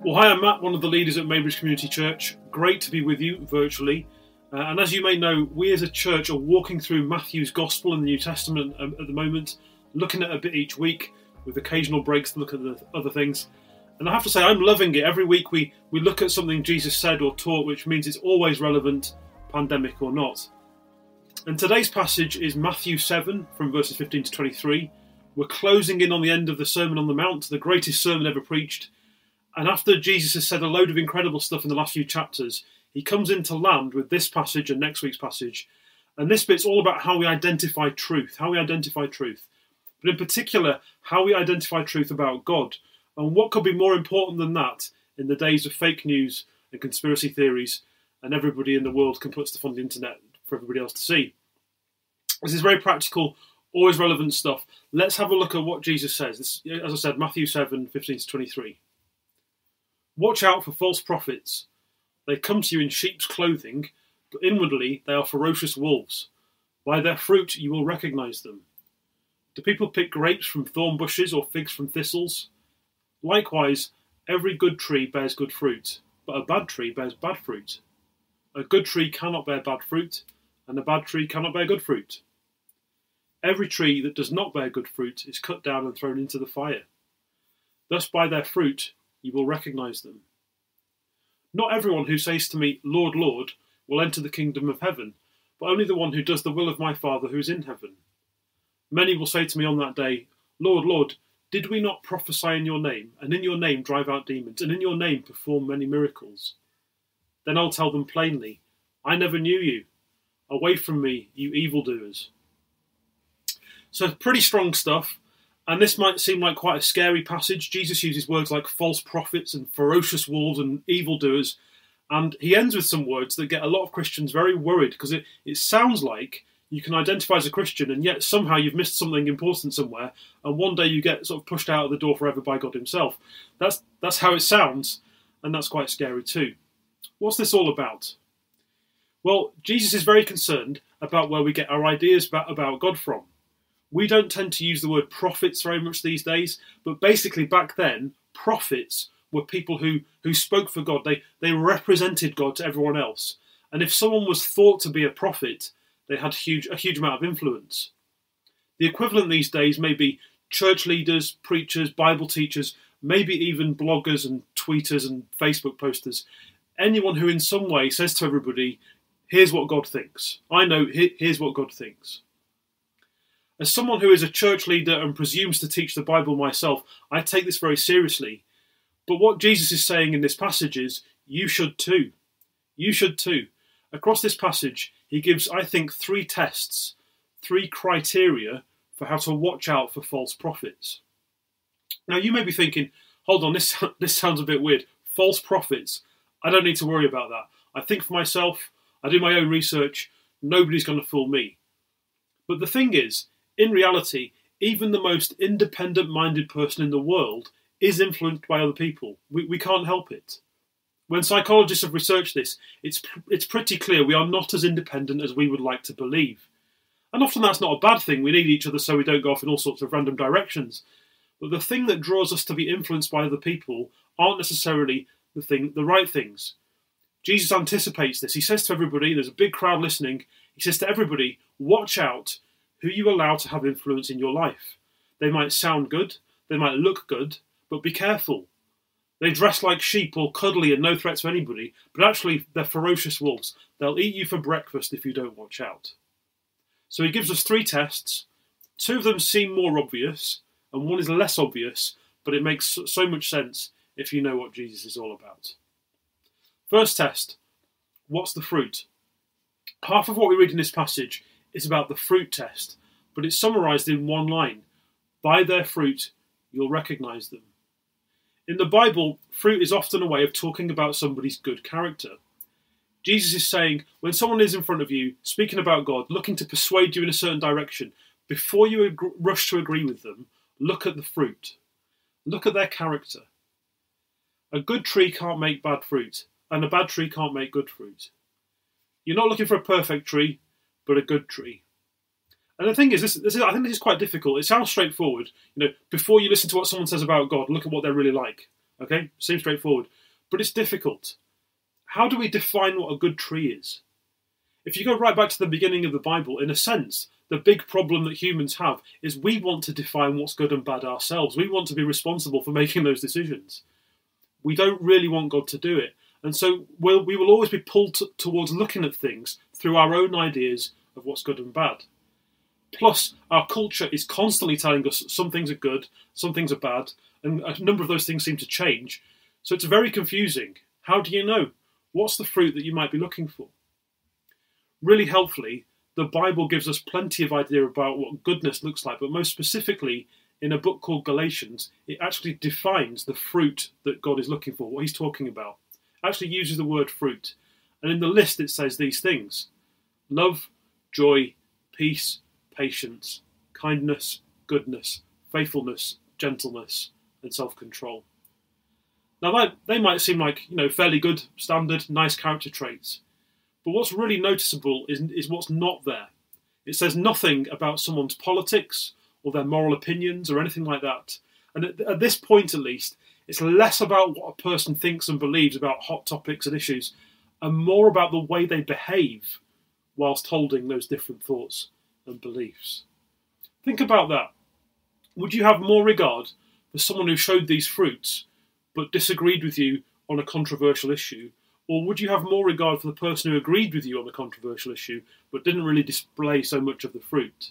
Well, hi, I'm Matt, one of the leaders at Maybridge Community Church. Great to be with you virtually. And as you may know, we as a church are walking through Matthew's Gospel in the New Testament at the moment, looking at a bit each week with occasional breaks to look at the other things. And I have to say, I'm loving it. Every week we look at something Jesus said or taught, which means it's always relevant, pandemic or not. And today's passage is Matthew 7 from verses 15 to 23. We're closing in on the end of the Sermon on the Mount, the greatest sermon ever preached. And after Jesus has said a load of incredible stuff in the last few chapters, he comes into land with this passage and next week's passage. And this bit's all about how we identify truth, But in particular, how we identify truth about God. And what could be more important than that in the days of fake news and conspiracy theories, and everybody in the world can put stuff on the internet for everybody else to see. This is very practical, always relevant stuff. Let's have a look at what Jesus says. This, as I said, Matthew 7, 15 to 23. Watch out for false prophets. They come to you in sheep's clothing, but inwardly they are ferocious wolves. By their fruit you will recognize them. Do people pick grapes from thorn bushes or figs from thistles? Likewise, every good tree bears good fruit, but a bad tree bears bad fruit. A good tree cannot bear bad fruit, and a bad tree cannot bear good fruit. Every tree that does not bear good fruit is cut down and thrown into the fire. Thus by their fruit you will recognize them. Not everyone who says to me, Lord, Lord, will enter the kingdom of heaven, but only the one who does the will of my Father who is in heaven. Many will say to me on that day, Lord, Lord, did we not prophesy in your name, and in your name drive out demons, and in your name perform many miracles? Then I'll tell them plainly, I never knew you. Away from me, you evildoers. So pretty strong stuff. And this might seem like quite a scary passage. Jesus uses words like false prophets and ferocious wolves and evildoers. And he ends with some words that get a lot of Christians very worried because it sounds like you can identify as a Christian and yet somehow you've missed something important somewhere and one day you get sort of pushed out of the door forever by God himself. That's how it sounds, and that's quite scary too. What's this all about? Well, Jesus is very concerned about where we get our ideas about God from. We don't tend to use the word prophets very much these days, but basically back then, prophets were people who spoke for God. They represented God to everyone else. And if someone was thought to be a prophet, they had a huge amount of influence. The equivalent these days may be church leaders, preachers, Bible teachers, maybe even bloggers and tweeters and Facebook posters. Anyone who in some way says to everybody, here's what God thinks. I know, here's what God thinks. As someone who is a church leader and presumes to teach the Bible myself, I take this very seriously. But what Jesus is saying in this passage is, you should too. You should too. Across this passage, he gives, I think, 3 tests, 3 criteria for how to watch out for false prophets. Now, you may be thinking, hold on, this sounds a bit weird. False prophets. I don't need to worry about that. I think for myself, I do my own research, nobody's going to fool me. But the thing is, in reality, even the most independent-minded person in the world is influenced by other people. We can't help it. When psychologists have researched this, it's pretty clear we are not as independent as we would like to believe. And often that's not a bad thing. We need each other so we don't go off in all sorts of random directions. But the thing that draws us to be influenced by other people aren't necessarily the right things. Jesus anticipates this. He says to everybody, there's a big crowd listening, he says to everybody, watch out who you allow to have influence in your life. They might sound good, they might look good, but be careful. They dress like sheep, all cuddly and no threat to anybody, but actually they're ferocious wolves. They'll eat you for breakfast if you don't watch out. So he gives us 3 tests. 2 of them seem more obvious, and 1 is less obvious, but it makes so much sense if you know what Jesus is all about. First test, what's the fruit? Half of what we read in this passage is about the fruit test, but it's summarised in 1 line. By their fruit, you'll recognise them. In the Bible, fruit is often a way of talking about somebody's good character. Jesus is saying, when someone is in front of you, speaking about God, looking to persuade you in a certain direction, before you rush to agree with them, look at the fruit. Look at their character. A good tree can't make bad fruit, and a bad tree can't make good fruit. You're not looking for a perfect tree, but a good tree. And the thing is, I think this is quite difficult. It sounds straightforward. Before you listen to what someone says about God, look at what they're really like. Okay? Seems straightforward. but it's difficult. How do we define what a good tree is? If you go right back to the beginning of the Bible, in a sense, the big problem that humans have is we want to define what's good and bad ourselves. We want to be responsible for making those decisions. We don't really want God to do it. And so we will always be pulled towards looking at things through our own ideas of what's good and bad. Plus, our culture is constantly telling us some things are good, some things are bad, and a number of those things seem to change. So it's very confusing. How do you know? What's the fruit that you might be looking for? Really helpfully, the Bible gives us plenty of idea about what goodness looks like, but most specifically, in a book called Galatians, it actually defines the fruit that God is looking for, what he's talking about. It actually uses the word fruit. And in the list it says these things: love, joy, peace, patience, kindness, goodness, faithfulness, gentleness, and self-control. Now they might seem like, fairly good, standard, nice character traits. But what's really noticeable is what's not there. It says nothing about someone's politics or their moral opinions or anything like that. And at this point, at least, it's less about what a person thinks and believes about hot topics and issues, and more about the way they behave whilst holding those different thoughts and beliefs. Think about that. Would you have more regard for someone who showed these fruits but disagreed with you on a controversial issue? Or would you have more regard for the person who agreed with you on a controversial issue but didn't really display so much of the fruit?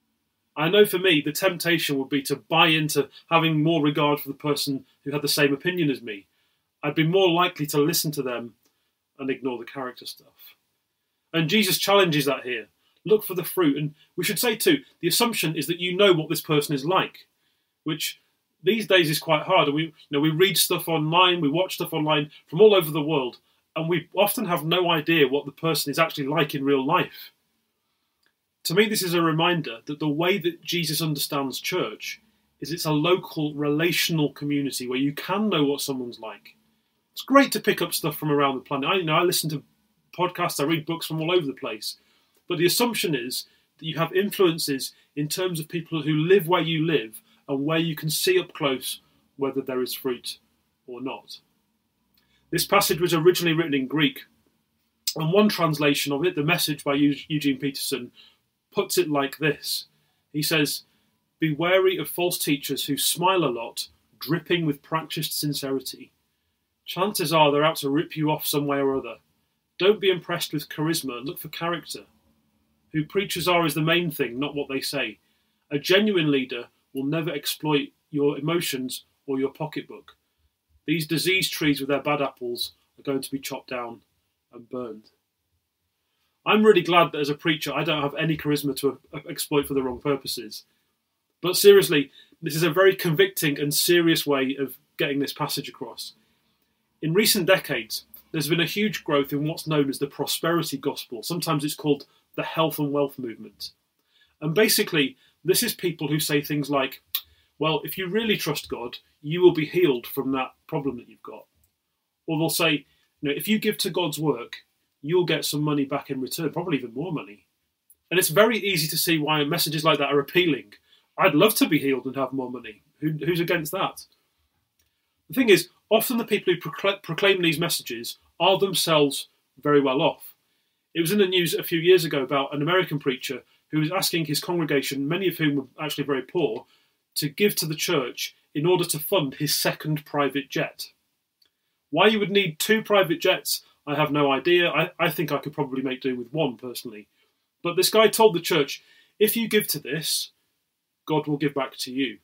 I know for me, the temptation would be to buy into having more regard for the person who had the same opinion as me. I'd be more likely to listen to them and ignore the character stuff. And Jesus challenges that here. Look for the fruit. And we should say too, the assumption is that you know what this person is like, which these days is quite hard. And we read stuff online, we watch stuff online from all over the world, and we often have no idea what the person is actually like in real life. To me, this is a reminder that the way that Jesus understands church is it's a local, relational community where you can know what someone's like. It's great to pick up stuff from around the planet. I listen to podcasts, I read books from all over the place. But the assumption is that you have influences in terms of people who live where you live and where you can see up close whether there is fruit or not. This passage was originally written in Greek, and one translation of it, The Message by Eugene Peterson, puts it like this. He says, "Be wary of false teachers who smile a lot, dripping with practiced sincerity. Chances are they're out to rip you off some way or other. Don't be impressed with charisma, look for character. Who preachers are is the main thing, not what they say. A genuine leader will never exploit your emotions or your pocketbook. These diseased trees with their bad apples are going to be chopped down and burned." I'm really glad that as a preacher I don't have any charisma to exploit for the wrong purposes. But seriously, this is a very convicting and serious way of getting this passage across. In recent decades, there's been a huge growth in what's known as the prosperity gospel. Sometimes it's called the health and wealth movement. And basically, this is people who say things like, well, if you really trust God, you will be healed from that problem that you've got. Or they'll say, if you give to God's work, you'll get some money back in return, probably even more money. And it's very easy to see why messages like that are appealing. I'd love to be healed and have more money. Who's against that? The thing is, often the people who proclaim these messages are themselves very well off. It was in the news a few years ago about an American preacher who was asking his congregation, many of whom were actually very poor, to give to the church in order to fund his second private jet. Why you would need two private jets, I have no idea. I think I could probably make do with one personally. But this guy told the church, if you give to this, God will give back to you.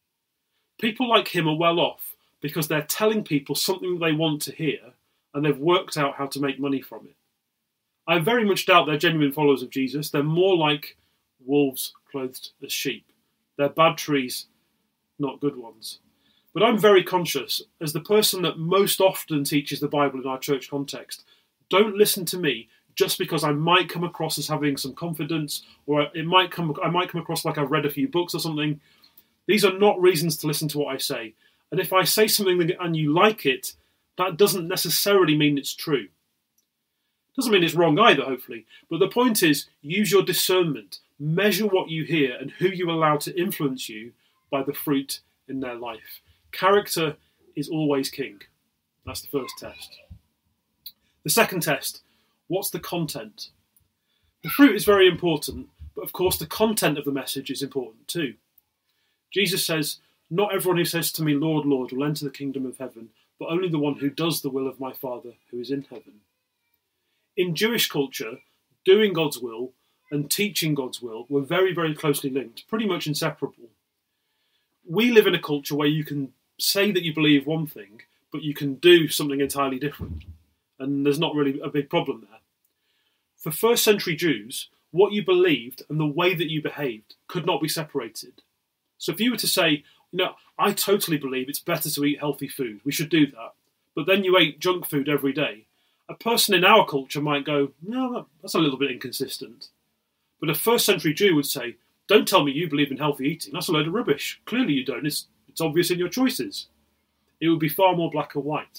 People like him are well off because they're telling people something they want to hear and they've worked out how to make money from it. I very much doubt they're genuine followers of Jesus. They're more like wolves clothed as sheep. They're bad trees, not good ones. But I'm very conscious, as the person that most often teaches the Bible in our church context, don't listen to me just because I might come across as having some confidence, or I might come across like I've read a few books or something. These are not reasons to listen to what I say. And if I say something and you like it, that doesn't necessarily mean it's true. Doesn't mean it's wrong either, hopefully. But the point is, use your discernment. Measure what you hear and who you allow to influence you by the fruit in their life. Character is always king. That's the first test. The second test, what's the content? The fruit is very important, but of course the content of the message is important too. Jesus says, "Not everyone who says to me, 'Lord, Lord,' will enter the kingdom of heaven, but only the one who does the will of my Father who is in heaven." In Jewish culture, doing God's will and teaching God's will were very, very closely linked, pretty much inseparable. We live in a culture where you can say that you believe one thing, but you can do something entirely different. And there's not really a big problem there. For first century Jews, what you believed and the way that you behaved could not be separated. So if you were to say, I totally believe it's better to eat healthy food, we should do that, but then you ate junk food every day, a person in our culture might go, no, that's a little bit inconsistent. But a first century Jew would say, don't tell me you believe in healthy eating, that's a load of rubbish. Clearly you don't, it's obvious in your choices. It would be far more black and white.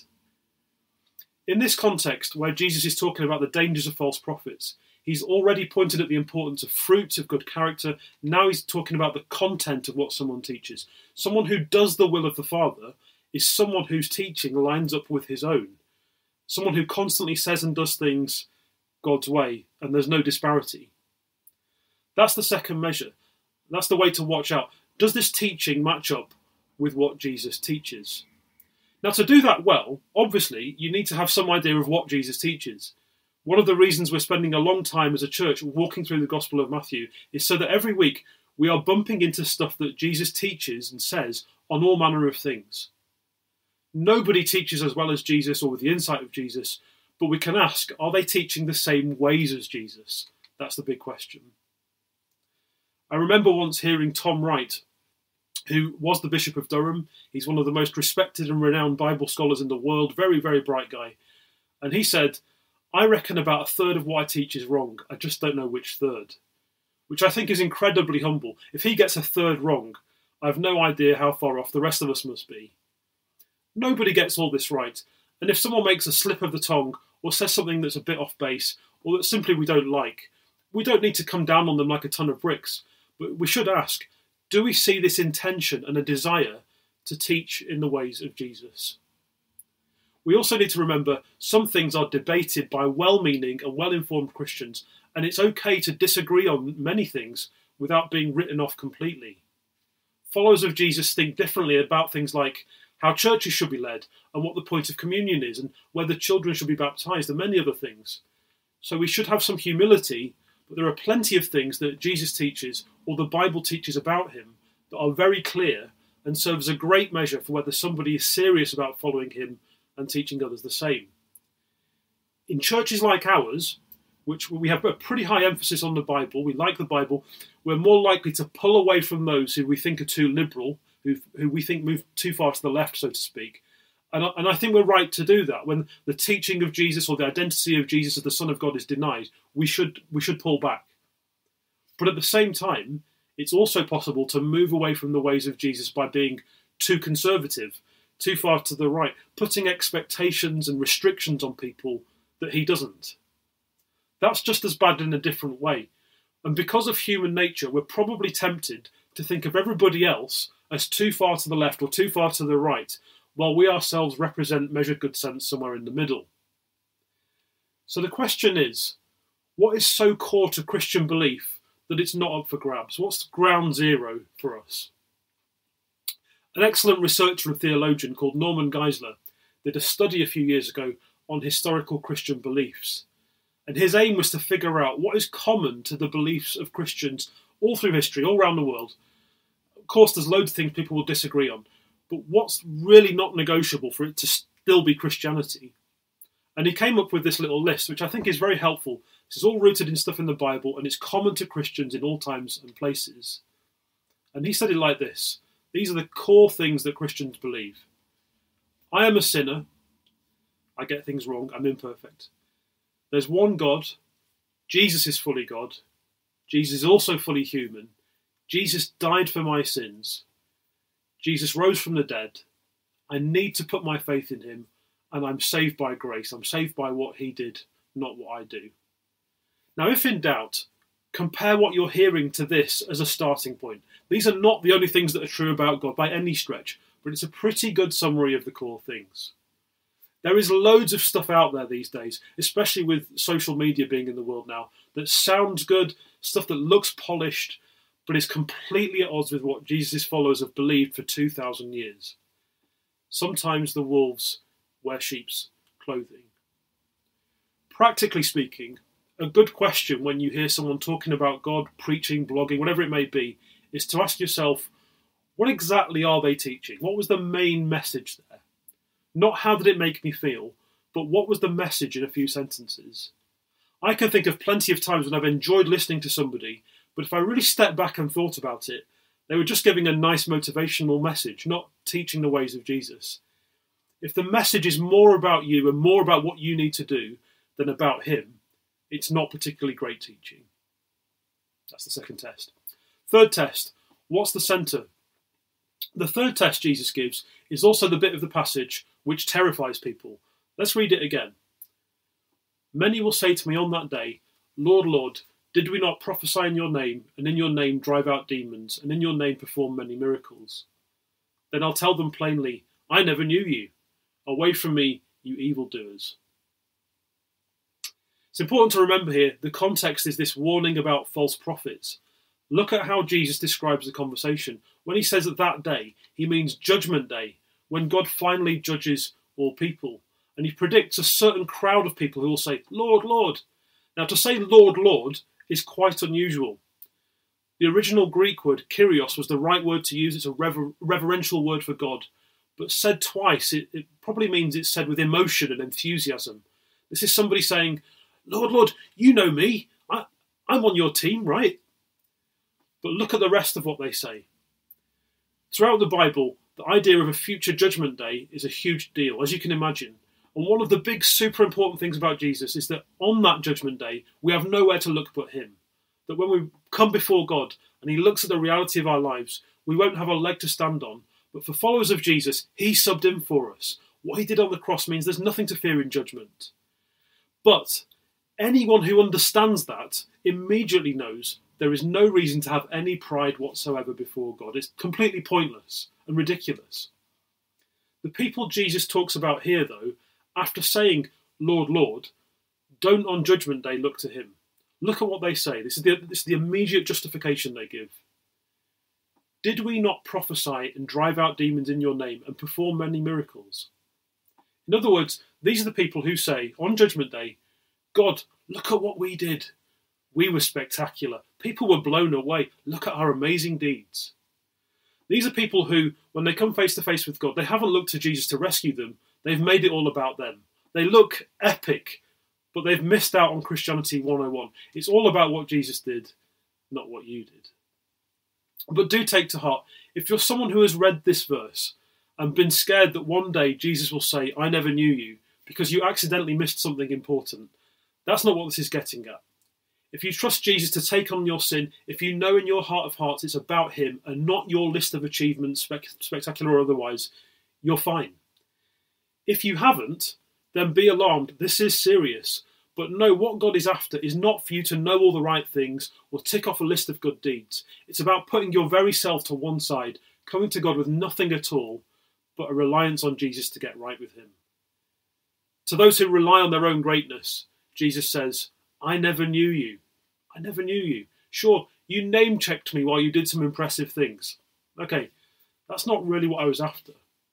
In this context, where Jesus is talking about the dangers of false prophets, he's already pointed at the importance of fruits of good character. Now he's talking about the content of what someone teaches. Someone who does the will of the Father is someone whose teaching lines up with his own. Someone who constantly says and does things God's way, and there's no disparity. That's the second measure. That's the way to watch out. Does this teaching match up with what Jesus teaches? Now, to do that well, obviously, you need to have some idea of what Jesus teaches. One of the reasons we're spending a long time as a church walking through the Gospel of Matthew is so that every week we are bumping into stuff that Jesus teaches and says on all manner of things. Nobody teaches as well as Jesus or with the insight of Jesus, but we can ask, are they teaching the same ways as Jesus? That's the big question. I remember once hearing Tom Wright, who was the Bishop of Durham. He's one of the most respected and renowned Bible scholars in the world, very, very bright guy. And he said, I reckon about a third of what I teach is wrong. I just don't know which third. Which I think is incredibly humble. If he gets a third wrong, I have no idea how far off the rest of us must be. Nobody gets all this right. And if someone makes a slip of the tongue or says something that's a bit off base or that simply we don't like, we don't need to come down on them like a ton of bricks. But we should ask, do we see this intention and a desire to teach in the ways of Jesus? We also need to remember some things are debated by well-meaning and well-informed Christians, and it's okay to disagree on many things without being written off completely. Followers of Jesus think differently about things like how churches should be led and what the point of communion is and whether children should be baptized and many other things. So we should have some humility, but there are plenty of things that Jesus teaches or the Bible teaches about him that are very clear and serve as a great measure for whether somebody is serious about following him and teaching others the same. In churches like ours, which we have a pretty high emphasis on the Bible, we like the Bible, we're more likely to pull away from those who we think are too liberal, who we think move too far to the left, so to speak. And I think we're right to do that. When the teaching of Jesus or the identity of Jesus as the Son of God is denied, we should pull back. But at the same time, it's also possible to move away from the ways of Jesus by being too conservative, too far to the right, putting expectations and restrictions on people that he doesn't. That's just as bad in a different way. And because of human nature, we're probably tempted to think of everybody else as too far to the left or too far to the right, while we ourselves represent measured good sense somewhere in the middle. So the question is, what is so core to Christian belief that it's not up for grabs? What's ground zero for us? An excellent researcher and theologian called Norman Geisler did a study a few years ago on historical Christian beliefs. And his aim was to figure out what is common to the beliefs of Christians all through history, all around the world. Of course, there's loads of things people will disagree on, but what's really not negotiable for it to still be Christianity? And he came up with this little list, which I think is very helpful. This is all rooted in stuff in the Bible, and it's common to Christians in all times and places. And he said it like this. These are the core things that Christians believe. I am a sinner. I get things wrong. I'm imperfect. There's one God. Jesus is fully God. Jesus is also fully human. Jesus died for my sins. Jesus rose from the dead. I need to put my faith in him, and I'm saved by grace. I'm saved by what he did, not what I do. Now, if in doubt, compare what you're hearing to this as a starting point. These are not the only things that are true about God by any stretch, but it's a pretty good summary of the core things. There is loads of stuff out there these days, especially with social media being in the world now, that sounds good, stuff that looks polished, but is completely at odds with what Jesus' followers have believed for 2,000 years. Sometimes the wolves wear sheep's clothing. Practically speaking, a good question when you hear someone talking about God, preaching, blogging, whatever it may be, is to ask yourself, what exactly are they teaching? What was the main message there? Not how did it make me feel, but what was the message in a few sentences? I can think of plenty of times when I've enjoyed listening to somebody, but if I really stepped back and thought about it, they were just giving a nice motivational message, not teaching the ways of Jesus. If the message is more about you and more about what you need to do than about him, it's not particularly great teaching. That's the second test. Third test, what's the centre? The third test Jesus gives is also the bit of the passage which terrifies people. Let's read it again. Many will say to me on that day, Lord, Lord, did we not prophesy in your name, and in your name drive out demons, and in your name perform many miracles? Then I'll tell them plainly, I never knew you. Away from me, you evildoers. It's important to remember here, the context is this warning about false prophets. Look at how Jesus describes the conversation. When he says that day, he means judgment day, when God finally judges all people. And he predicts a certain crowd of people who will say, Lord, Lord. Now, to say Lord, Lord is quite unusual. The original Greek word, kyrios, was the right word to use. It's a reverential word for God. But said twice, it probably means it's said with emotion and enthusiasm. This is somebody saying, Lord, Lord, you know me. I'm on your team, right? But look at the rest of what they say. Throughout the Bible, the idea of a future judgment day is a huge deal, as you can imagine. And one of the big super important things about Jesus is that on that judgment day, we have nowhere to look but him. That when we come before God and he looks at the reality of our lives, we won't have a leg to stand on. But for followers of Jesus, he subbed in for us. What he did on the cross means there's nothing to fear in judgment. But anyone who understands that immediately knows there is no reason to have any pride whatsoever before God. It's completely pointless and ridiculous. The people Jesus talks about here, though, after saying, Lord, Lord, don't on Judgment Day look to him. Look at what they say. This is the immediate justification they give. Did we not prophesy and drive out demons in your name and perform many miracles? In other words, these are the people who say, on Judgment Day, God, look at what we did. We were spectacular. People were blown away. Look at our amazing deeds. These are people who, when they come face to face with God, they haven't looked to Jesus to rescue them. They've made it all about them. They look epic, but they've missed out on Christianity 101. It's all about what Jesus did, not what you did. But do take to heart, if you're someone who has read this verse and been scared that one day Jesus will say, I never knew you, because you accidentally missed something important, that's not what this is getting at. If you trust Jesus to take on your sin, if you know in your heart of hearts it's about him and not your list of achievements, spectacular or otherwise, you're fine. If you haven't, then be alarmed. This is serious. But know what God is after is not for you to know all the right things or tick off a list of good deeds. It's about putting your very self to one side, coming to God with nothing at all, but a reliance on Jesus to get right with him. To those who rely on their own greatness, Jesus says, I never knew you. I never knew you. Sure, you name-checked me while you did some impressive things. Okay, that's not really what I was after.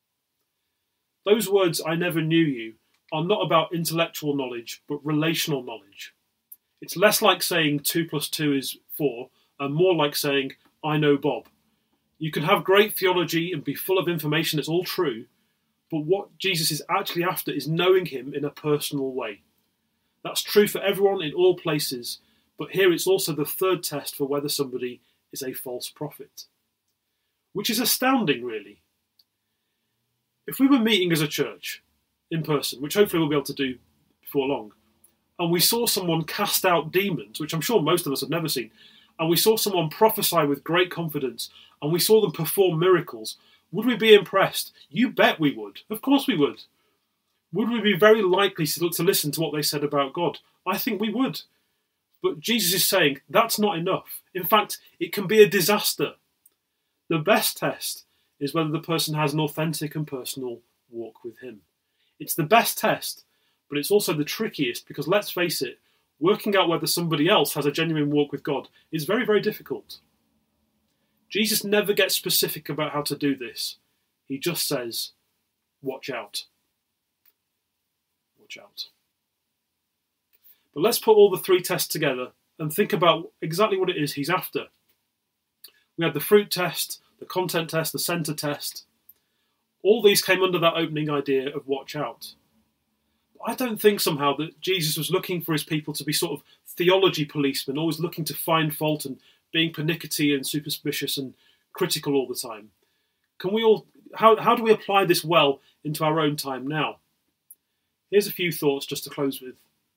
Those words, I never knew you, are not about intellectual knowledge, but relational knowledge. It's less like saying 2 + 2 is 4, and more like saying, I know Bob. You can have great theology and be full of information that's all true, but what Jesus is actually after is knowing him in a personal way. That's true for everyone in all places, but here it's also the third test for whether somebody is a false prophet. Which is astounding, really. If we were meeting as a church, in person, which hopefully we'll be able to do before long, and we saw someone cast out demons, which I'm sure most of us have never seen, and we saw someone prophesy with great confidence, and we saw them perform miracles, would we be impressed? You bet we would. Of course we would. Would we be very likely to listen to what they said about God? I think we would. But Jesus is saying that's not enough. In fact, it can be a disaster. The best test is whether the person has an authentic and personal walk with him. It's the best test, but it's also the trickiest because, let's face it, working out whether somebody else has a genuine walk with God is very, very difficult. Jesus never gets specific about how to do this. He just says, watch out. Watch out. But let's put all the three tests together and think about exactly what it is he's after. We had the fruit test, the content test, the centre test. All these came under that opening idea of watch out. I don't think somehow that Jesus was looking for his people to be sort of theology policemen, always looking to find fault and being pernickety and suspicious and critical all the time. How do we apply this well into our own time now? Here's a few thoughts just to close with.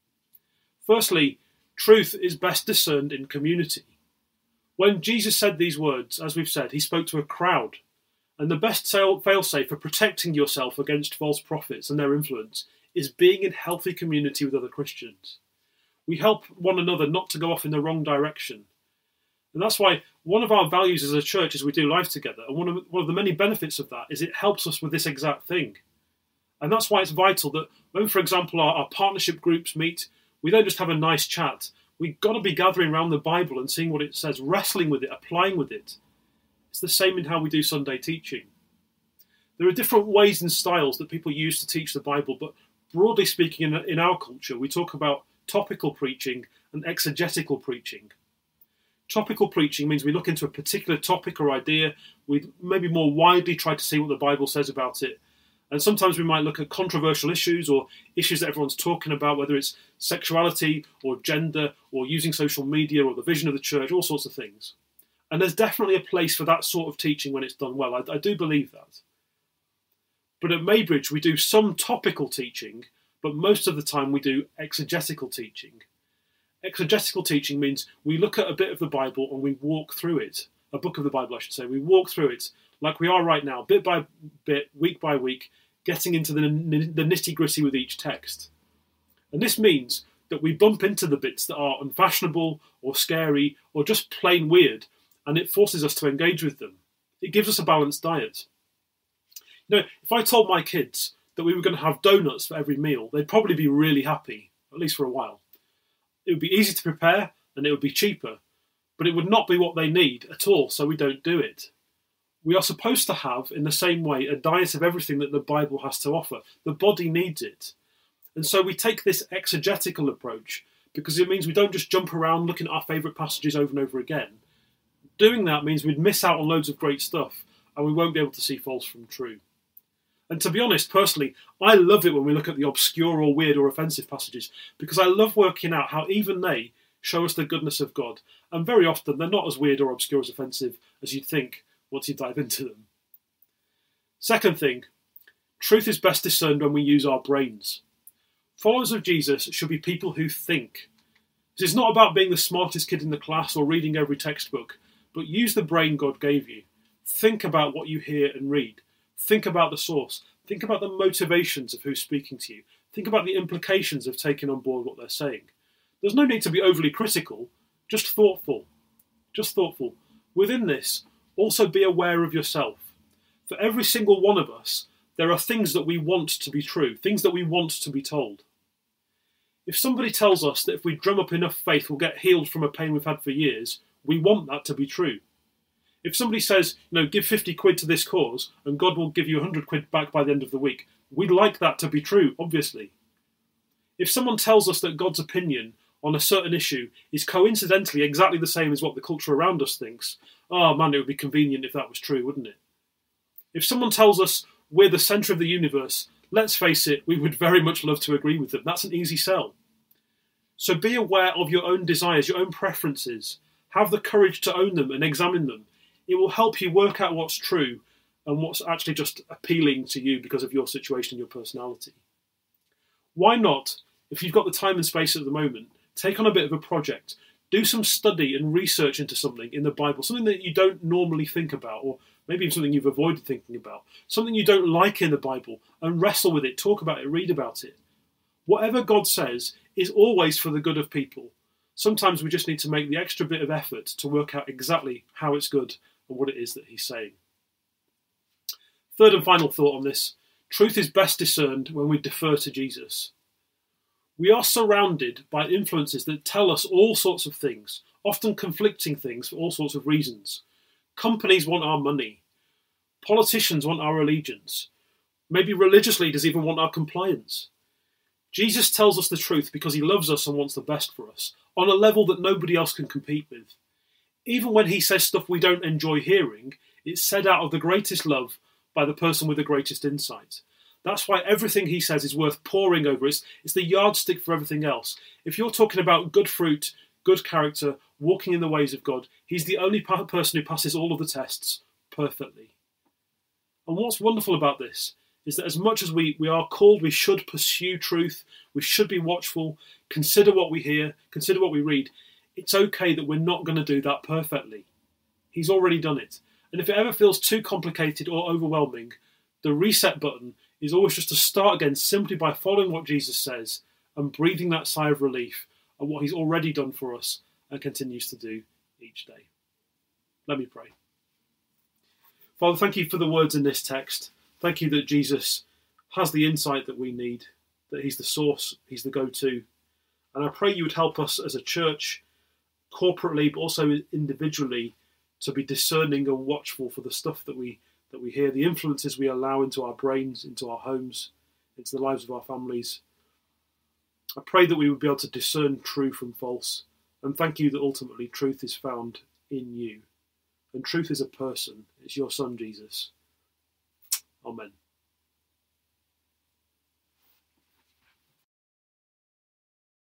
Firstly, truth is best discerned in community. When Jesus said these words, as we've said, he spoke to a crowd. And the best fail-safe for protecting yourself against false prophets and their influence is being in healthy community with other Christians. We help one another not to go off in the wrong direction. And that's why one of our values as a church is we do life together. And one of the many benefits of that is it helps us with this exact thing. And that's why it's vital that when, for example, our partnership groups meet, we don't just have a nice chat. We've got to be gathering around the Bible and seeing what it says, wrestling with it, applying with it. It's the same in how we do Sunday teaching. There are different ways and styles that people use to teach the Bible, but broadly speaking, in our culture, we talk about topical preaching and exegetical preaching. Topical preaching means we look into a particular topic or idea, we maybe more widely try to see what the Bible says about it, and sometimes we might look at controversial issues or issues that everyone's talking about, whether it's sexuality or gender or using social media or the vision of the church, all sorts of things. And there's definitely a place for that sort of teaching when it's done well. I do believe that. But at Maybridge, we do some topical teaching, but most of the time we do exegetical teaching. Exegetical teaching means we look at a bit of the Bible and we walk through it. A book of the Bible, I should say. We walk through it like we are right now, bit by bit, week by week, getting into the nitty-gritty with each text. And this means that we bump into the bits that are unfashionable or scary or just plain weird, and it forces us to engage with them. It gives us a balanced diet. You know, if I told my kids that we were going to have donuts for every meal, they'd probably be really happy, at least for a while. It would be easy to prepare and it would be cheaper, but it would not be what they need at all, so we don't do it. We are supposed to have, in the same way, a diet of everything that the Bible has to offer. The body needs it. And so we take this exegetical approach because it means we don't just jump around looking at our favourite passages over and over again. Doing that means we'd miss out on loads of great stuff and we won't be able to see false from true. And to be honest, personally, I love it when we look at the obscure or weird or offensive passages because I love working out how even they show us the goodness of God. And very often they're not as weird or obscure as offensive as you'd think once you dive into them. Second thing, truth is best discerned when we use our brains. Followers of Jesus should be people who think. This is not about being the smartest kid in the class or reading every textbook, but use the brain God gave you. Think about what you hear and read. Think about the source. Think about the motivations of who's speaking to you. Think about the implications of taking on board what they're saying. There's no need to be overly critical, just thoughtful. Just thoughtful. Within this, also be aware of yourself. For every single one of us, there are things that we want to be true, things that we want to be told. If somebody tells us that if we drum up enough faith, we'll get healed from a pain we've had for years, we want that to be true. If somebody says, give 50 quid to this cause and God will give you 100 quid back by the end of the week, we'd like that to be true, obviously. If someone tells us that God's opinion on a certain issue is coincidentally exactly the same as what the culture around us thinks, oh man, it would be convenient if that was true, wouldn't it? If someone tells us we're the centre of the universe, let's face it, we would very much love to agree with them. That's an easy sell. So be aware of your own desires, your own preferences. Have the courage to own them and examine them. It will help you work out what's true and what's actually just appealing to you because of your situation and your personality. Why not, if you've got the time and space at the moment, take on a bit of a project. Do some study and research into something in the Bible, something that you don't normally think about, or maybe even something you've avoided thinking about, something you don't like in the Bible, and wrestle with it, talk about it, read about it. Whatever God says is always for the good of people. Sometimes we just need to make the extra bit of effort to work out exactly how it's good and what it is that he's saying. Third and final thought on this, Truth is best discerned when we defer to Jesus. We are surrounded by influences that tell us all sorts of things, often conflicting things for all sorts of reasons. Companies want our money. Politicians want our allegiance. Maybe religious leaders even want our compliance. Jesus tells us the truth because he loves us and wants the best for us, on a level that nobody else can compete with. Even when he says stuff we don't enjoy hearing, it's said out of the greatest love by the person with the greatest insight. That's why everything he says is worth poring over. It's the yardstick for everything else. If you're talking about good fruit, good character, walking in the ways of God, he's the only person who passes all of the tests perfectly. And what's wonderful about this is that as much as we are called, we should pursue truth, we should be watchful, consider what we hear, consider what we read. It's okay that we're not going to do that perfectly. He's already done it. And if it ever feels too complicated or overwhelming, the reset button is always just to start again simply by following what Jesus says and breathing that sigh of relief at what he's already done for us and continues to do each day. Let me pray. Father, thank you for the words in this text. Thank you that Jesus has the insight that we need, that he's the source, he's the go-to. And I pray you would help us as a church, corporately, but also individually, to be discerning and watchful for the stuff that we hear, the influences we allow into our brains, into our homes, into the lives of our families. I pray that we would be able to discern true from false. And thank you that ultimately truth is found in you. And truth is a person. It's your Son, Jesus. Amen.